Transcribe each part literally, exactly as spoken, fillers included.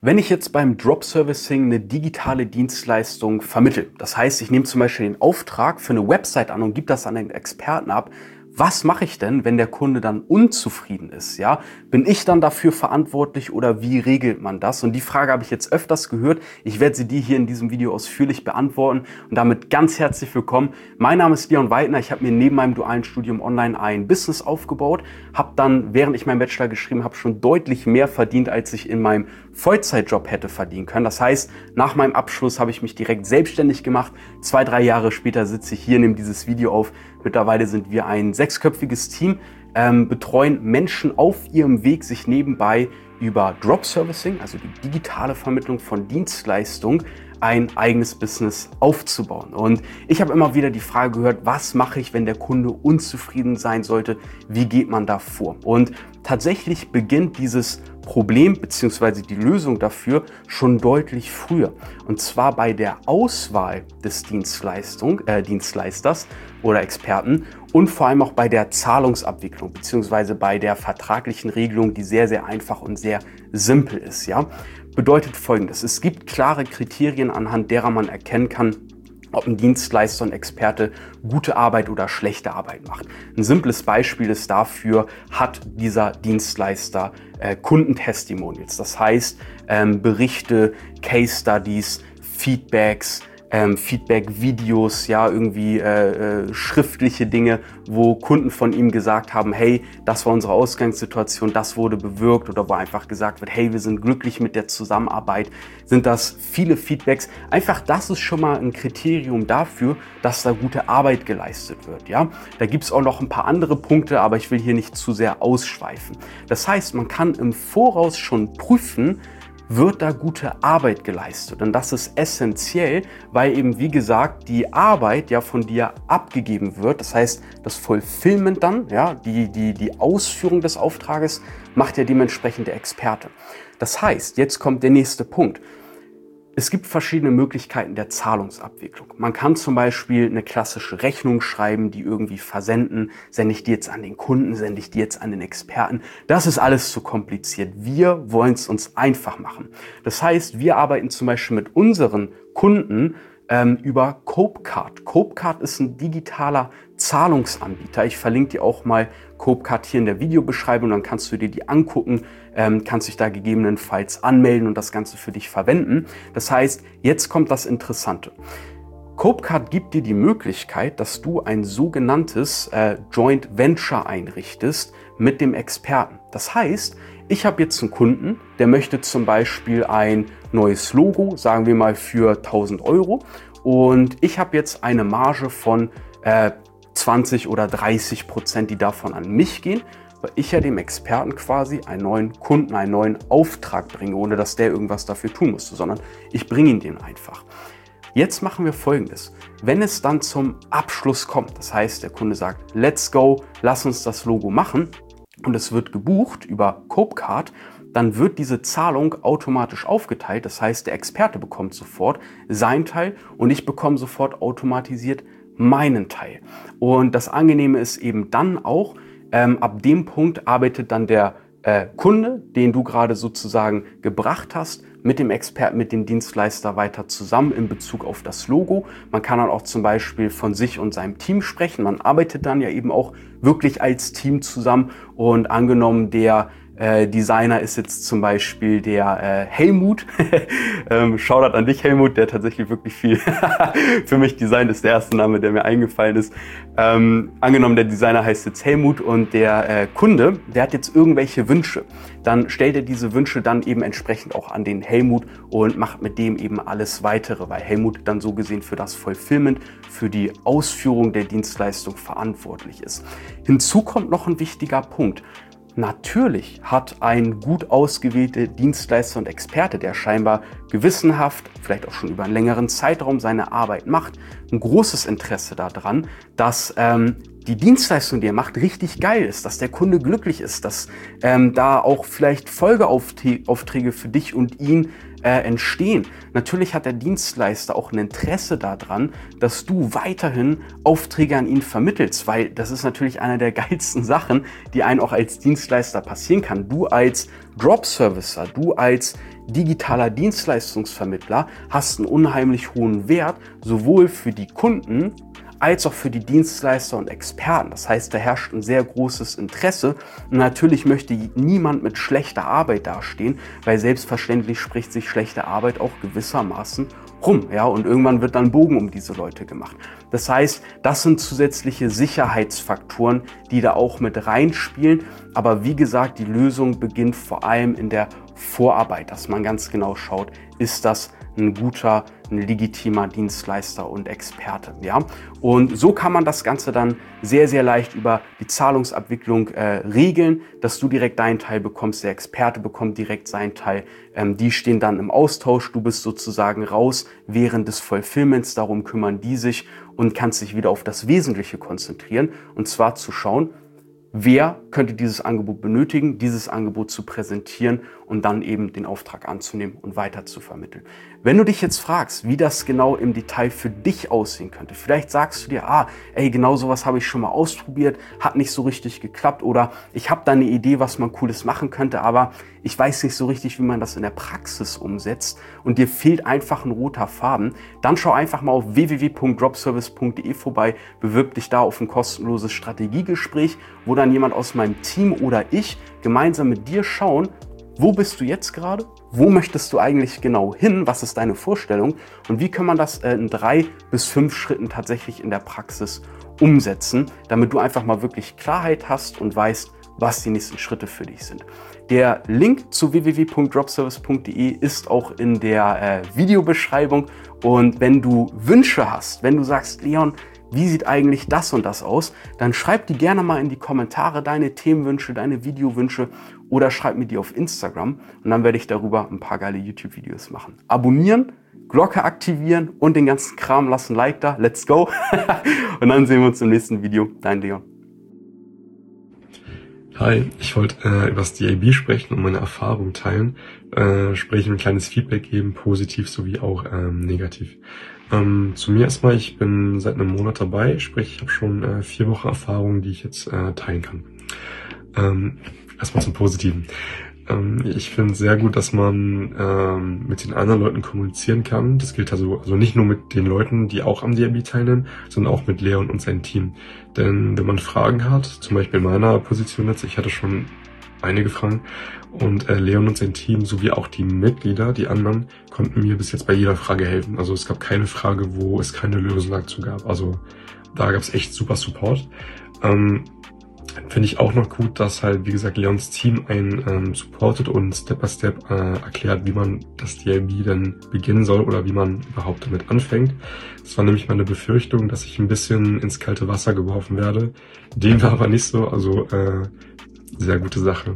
Wenn ich jetzt beim Drop-Servicing eine digitale Dienstleistung vermittle, das heißt, ich nehme zum Beispiel den Auftrag für eine Website an und gebe das an einen Experten ab, was mache ich denn, wenn der Kunde dann unzufrieden ist? Ja, bin ich dann dafür verantwortlich oder wie regelt man das? Und die Frage habe ich jetzt öfters gehört. Ich werde sie dir hier in diesem Video ausführlich beantworten und damit ganz herzlich willkommen. Mein Name ist Leon Weidner. Ich habe mir neben meinem dualen Studium online ein Business aufgebaut, habe dann, während ich meinen Bachelor geschrieben habe, schon deutlich mehr verdient, als ich in meinem Vollzeitjob hätte verdienen können. Das heißt, nach meinem Abschluss habe ich mich direkt selbstständig gemacht. Zwei, drei Jahre später sitze ich hier, nehme dieses Video auf. Mittlerweile sind wir ein sechsköpfiges Team, ähm, betreuen Menschen auf ihrem Weg, sich nebenbei über Drop-Servicing, also die digitale Vermittlung von Dienstleistungen, ein eigenes Business aufzubauen. Und ich habe immer wieder die Frage gehört, was mache ich, wenn der Kunde unzufrieden sein sollte? Wie geht man da vor? Und tatsächlich beginnt dieses Problem bzw. die Lösung dafür schon deutlich früher. Und zwar bei der Auswahl des Dienstleistung, äh, Dienstleisters oder Experten und vor allem auch bei der Zahlungsabwicklung bzw. bei der vertraglichen Regelung, die sehr, sehr einfach und sehr simpel ist. Ja? Bedeutet Folgendes: Es gibt klare Kriterien, anhand derer man erkennen kann, ob ein Dienstleister und Experte gute Arbeit oder schlechte Arbeit macht. Ein simples Beispiel ist dafür, hat dieser Dienstleister äh, Kundentestimonials, das heißt ähm, Berichte, Case Studies, Feedbacks, Ähm, Feedback-Videos, ja, irgendwie äh, äh, schriftliche Dinge, wo Kunden von ihm gesagt haben, hey, das war unsere Ausgangssituation, das wurde bewirkt, oder wo einfach gesagt wird, hey, wir sind glücklich mit der Zusammenarbeit. Sind das viele Feedbacks? Einfach, das ist schon mal ein Kriterium dafür, dass da gute Arbeit geleistet wird, ja. Da gibt es auch noch ein paar andere Punkte, aber ich will hier nicht zu sehr ausschweifen. Das heißt, man kann im Voraus schon prüfen, wird da gute Arbeit geleistet. Und das ist essentiell, weil eben, wie gesagt, die Arbeit ja von dir abgegeben wird. Das heißt, das Fulfillment dann, ja, die, die, die Ausführung des Auftrages macht ja dementsprechend der Experte. Das heißt, jetzt kommt der nächste Punkt. Es gibt verschiedene Möglichkeiten der Zahlungsabwicklung. Man kann zum Beispiel eine klassische Rechnung schreiben, die irgendwie versenden. Sende ich die jetzt an den Kunden, sende ich die jetzt an den Experten? Das ist alles zu kompliziert. Wir wollen es uns einfach machen. Das heißt, wir arbeiten zum Beispiel mit unseren Kunden ähm, über Copecard. Copecard ist ein digitaler Zahlungsanbieter. Ich verlinke dir auch mal Copecard hier in der Videobeschreibung, dann kannst du dir die angucken, ähm, kannst dich da gegebenenfalls anmelden und das Ganze für dich verwenden. Das heißt, jetzt kommt das Interessante. Copecard gibt dir die Möglichkeit, dass du ein sogenanntes äh, Joint Venture einrichtest mit dem Experten. Das heißt, ich habe jetzt einen Kunden, der möchte zum Beispiel ein neues Logo, sagen wir mal für tausend Euro, und ich habe jetzt eine Marge von äh, zwanzig oder dreißig Prozent, die davon an mich gehen, weil ich ja dem Experten quasi einen neuen Kunden, einen neuen Auftrag bringe, ohne dass der irgendwas dafür tun musste, sondern ich bringe ihn den einfach. Jetzt machen wir Folgendes. Wenn es dann zum Abschluss kommt, das heißt, der Kunde sagt, let's go, lass uns das Logo machen, und es wird gebucht über Copecard, dann wird diese Zahlung automatisch aufgeteilt. Das heißt, der Experte bekommt sofort seinen Teil und ich bekomme sofort automatisiert meinen Teil. Und das Angenehme ist eben dann auch, ähm, ab dem Punkt arbeitet dann der äh, Kunde, den du gerade sozusagen gebracht hast, mit dem Experten, mit dem Dienstleister weiter zusammen in Bezug auf das Logo. Man kann dann auch zum Beispiel von sich und seinem Team sprechen. Man arbeitet dann ja eben auch wirklich als Team zusammen, und angenommen, der Äh, Designer ist jetzt zum Beispiel der äh, Helmut. ähm, Shoutout an dich, Helmut, der tatsächlich wirklich viel für mich designt, ist der erste Name, der mir eingefallen ist. Ähm, angenommen, der Designer heißt jetzt Helmut und der äh, Kunde, der hat jetzt irgendwelche Wünsche. Dann stellt er diese Wünsche dann eben entsprechend auch an den Helmut und macht mit dem eben alles Weitere, weil Helmut dann so gesehen für das Fulfillment, für die Ausführung der Dienstleistung verantwortlich ist. Hinzu kommt noch ein wichtiger Punkt. Natürlich hat ein gut ausgewählter Dienstleister und Experte, der scheinbar gewissenhaft, vielleicht auch schon über einen längeren Zeitraum seine Arbeit macht, ein großes Interesse daran, dass ähm, die Dienstleistung, die er macht, richtig geil ist, dass der Kunde glücklich ist, dass ähm, da auch vielleicht Folgeaufträge für dich und ihn äh, entstehen. Natürlich hat der Dienstleister auch ein Interesse daran, dass du weiterhin Aufträge an ihn vermittelst, weil das ist natürlich eine der geilsten Sachen, die einem auch als Dienstleister passieren kann. Du als Drop-Servicer, du als digitaler Dienstleistungsvermittler hast einen unheimlich hohen Wert, sowohl für die Kunden als auch für die Dienstleister und Experten. Das heißt, da herrscht ein sehr großes Interesse und natürlich möchte niemand mit schlechter Arbeit dastehen, weil selbstverständlich spricht sich schlechte Arbeit auch gewissermaßen rum, ja, und irgendwann wird dann Bogen um diese Leute gemacht. Das heißt, das sind zusätzliche Sicherheitsfaktoren, die da auch mit reinspielen, aber wie gesagt, die Lösung beginnt vor allem in der Vorarbeit, dass man ganz genau schaut, ist das ein guter, ein legitimer Dienstleister und Experte, ja. Und so kann man das Ganze dann sehr, sehr leicht über die Zahlungsabwicklung äh, regeln, dass du direkt deinen Teil bekommst, der Experte bekommt direkt seinen Teil. Ähm, die stehen dann im Austausch, du bist sozusagen raus während des Fulfillments, darum kümmern die sich und kannst dich wieder auf das Wesentliche konzentrieren und zwar zu schauen, wer könnte dieses Angebot benötigen, dieses Angebot zu präsentieren und dann eben den Auftrag anzunehmen und weiter zu vermitteln. Wenn du dich jetzt fragst, wie das genau im Detail für dich aussehen könnte, vielleicht sagst du dir, ah, ey, genau sowas habe ich schon mal ausprobiert, hat nicht so richtig geklappt oder ich habe da eine Idee, was man Cooles machen könnte, aber ich weiß nicht so richtig, wie man das in der Praxis umsetzt und dir fehlt einfach ein roter Faden, dann schau einfach mal auf w w w punkt dropservice punkt de vorbei, bewirb dich da auf ein kostenloses Strategiegespräch, wo dann jemand aus meinem Team oder ich gemeinsam mit dir schauen, wo bist du jetzt gerade? Wo möchtest du eigentlich genau hin? Was ist deine Vorstellung? Und wie kann man das in drei bis fünf Schritten tatsächlich in der Praxis umsetzen, damit du einfach mal wirklich Klarheit hast und weißt, was die nächsten Schritte für dich sind. Der Link zu w w w punkt dropservice punkt de ist auch in der äh, Videobeschreibung. Und wenn du Wünsche hast, wenn du sagst, Leon, wie sieht eigentlich das und das aus, dann schreib die gerne mal in die Kommentare, deine Themenwünsche, deine Videowünsche oder schreib mir die auf Instagram und dann werde ich darüber ein paar geile YouTube-Videos machen. Abonnieren, Glocke aktivieren und den ganzen Kram, lass ein Like da, let's go. Und dann sehen wir uns im nächsten Video. Dein Leon. Hi, ich wollte äh, über das D A B sprechen und meine Erfahrung teilen, äh, sprechen, ein kleines Feedback geben, positiv sowie auch ähm, negativ. Ähm, zu mir erstmal, ich bin seit einem Monat dabei, sprich ich habe schon äh, vier Wochen Erfahrung, die ich jetzt äh, teilen kann. Ähm, erstmal zum Positiven. Ähm, ich finde es sehr gut, dass man ähm, mit den anderen Leuten kommunizieren kann. Das gilt also, also nicht nur mit den Leuten, die auch am D A B teilnehmen, sondern auch mit Leon und seinem Team. Denn wenn man Fragen hat, zum Beispiel in meiner Position jetzt, ich hatte schon einige Fragen und äh, Leon und sein Team sowie auch die Mitglieder, die anderen, konnten mir bis jetzt bei jeder Frage helfen. Also es gab keine Frage, wo es keine Lösung dazu gab. Also da gab es echt super Support. Ähm, Finde ich auch noch gut, dass halt, wie gesagt, Leons Team einen ähm, supportet und Step by Step äh, erklärt, wie man das D A B dann beginnen soll oder wie man überhaupt damit anfängt. Das war nämlich meine Befürchtung, dass ich ein bisschen ins kalte Wasser geworfen werde. Dem war aber nicht so, also äh, sehr gute Sache.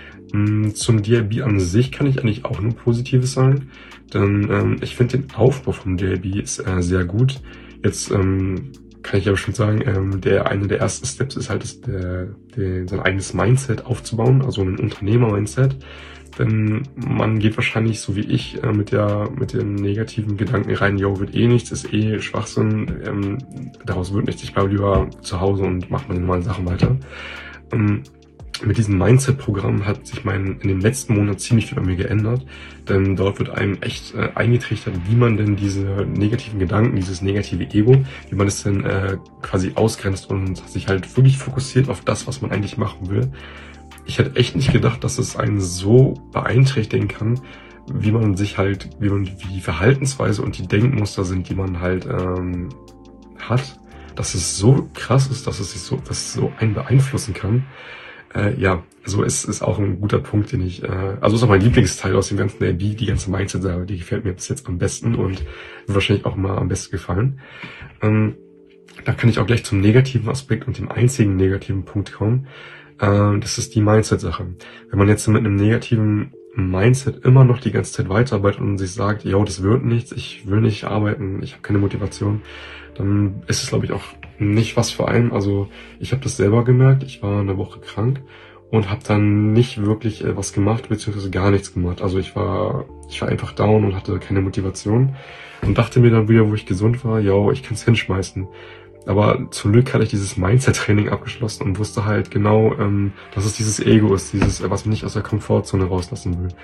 Zum D A B an sich kann ich eigentlich auch nur Positives sagen, denn ähm, ich finde den Aufbau vom D A B ist äh, sehr gut. Jetzt ähm, kann ich aber schon sagen, ähm, der eine der ersten Steps ist halt, das, der, der, sein eigenes Mindset aufzubauen, also ein Unternehmer-Mindset. Denn man geht wahrscheinlich, so wie ich, äh, mit der mit den negativen Gedanken rein, yo, wird eh nichts, ist eh Schwachsinn, ähm, daraus wird nichts, ich bleibe lieber zu Hause und mache meine normalen Sachen weiter. Ähm, Mit diesem Mindset-Programm hat sich mein in den letzten Monaten ziemlich viel bei mir geändert, denn dort wird einem echt äh, eingetrichtert, wie man denn diese negativen Gedanken, dieses negative Ego, wie man es denn äh, quasi ausgrenzt und sich halt wirklich fokussiert auf das, was man eigentlich machen will. Ich hätte echt nicht gedacht, dass es einen so beeinträchtigen kann, wie man sich halt, wie man wie die Verhaltensweise und die Denkmuster sind, die man halt ähm, hat, dass es so krass ist, dass es sich so, dass es so einen beeinflussen kann. Äh, ja, also es ist auch ein guter Punkt, den ich, äh, also ist auch mein Lieblingsteil aus dem ganzen D A B, die ganze Mindset-Sache, die gefällt mir bis jetzt am besten und wird wahrscheinlich auch mal am besten gefallen. Ähm, da kann ich auch gleich zum negativen Aspekt und dem einzigen negativen Punkt kommen. Äh, das ist die Mindset-Sache. Wenn man jetzt mit einem negativen Mindset immer noch die ganze Zeit weiterarbeitet und sich sagt, yo, das wird nichts, ich will nicht arbeiten, ich habe keine Motivation, dann ist es, glaube ich, auch nicht was für einen. Also ich habe das selber gemerkt, ich war eine Woche krank und habe dann nicht wirklich äh, was gemacht, beziehungsweise gar nichts gemacht. Also ich war ich war einfach down und hatte keine Motivation und dachte mir dann wieder, wo ich gesund war, yo, ich kann's hinschmeißen. Aber zum Glück hatte ich dieses Mindset-Training abgeschlossen und wusste halt genau, ähm, dass es dieses Ego ist, dieses, was mich nicht aus der Komfortzone rauslassen will.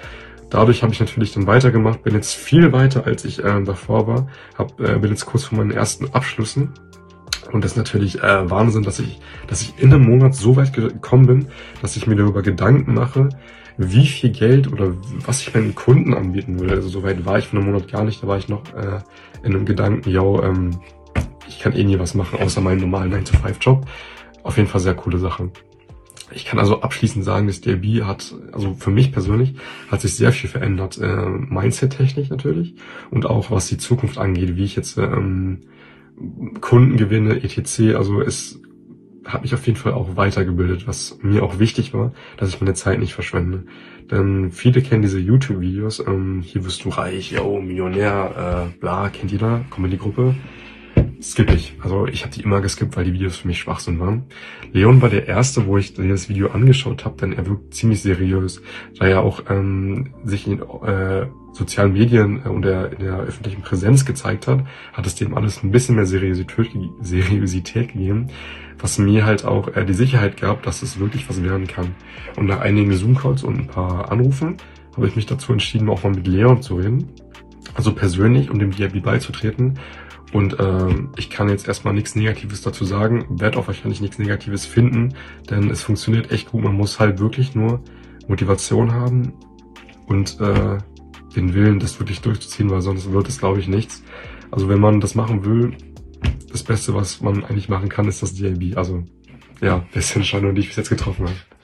dadurch habe ich natürlich dann weitergemacht, bin jetzt viel weiter, als ich äh, davor war, hab, äh, bin jetzt kurz vor meinen ersten Abschlüssen. Und das ist natürlich äh, Wahnsinn, dass ich, dass ich in einem Monat so weit gekommen bin, dass ich mir darüber Gedanken mache, wie viel Geld oder was ich meinen Kunden anbieten würde. Also so weit war ich von einem Monat gar nicht, da war ich noch äh, in einem Gedanken, yo, ähm, ich kann eh nie was machen, außer meinen normalen nine to five Job. Auf jeden Fall sehr coole Sache. Ich kann also abschließend sagen, das D A B hat, also für mich persönlich, hat sich sehr viel verändert. Äh, Mindset-technisch natürlich und auch was die Zukunft angeht, wie ich jetzt ähm, Kunden gewinne, et cetera. Also es hat mich auf jeden Fall auch weitergebildet, was mir auch wichtig war, dass ich meine Zeit nicht verschwende. Denn viele kennen diese YouTube-Videos, ähm, hier wirst du reich, yo, Millionär, äh, bla, kennt jeder, komm in die Gruppe. Skippe ich. Also ich habe die immer geskippt, weil die Videos für mich Schwachsinn waren. Leon war der Erste, wo ich das Video angeschaut habe, denn er wirkt ziemlich seriös, da er auch ähm, sich in äh, sozialen Medien äh, und der, in der öffentlichen Präsenz gezeigt hat, hat es dem alles ein bisschen mehr Seriosität, Seriosität gegeben, was mir halt auch äh, die Sicherheit gab, dass es wirklich was werden kann. Und nach einigen Zoom-Calls und ein paar Anrufen habe ich mich dazu entschieden, auch mal mit Leon zu reden, also persönlich, um dem D A B beizutreten. Und ähm, ich kann jetzt erstmal nichts Negatives dazu sagen, werde auch wahrscheinlich nichts Negatives finden, denn es funktioniert echt gut. Man muss halt wirklich nur Motivation haben und äh, den Willen, das wirklich durchzuziehen, weil sonst wird es, glaube ich, nichts. Also wenn man das machen will, das Beste, was man eigentlich machen kann, ist das D A B. Also ja, das ist die Entscheidung, die ich bis jetzt getroffen habe.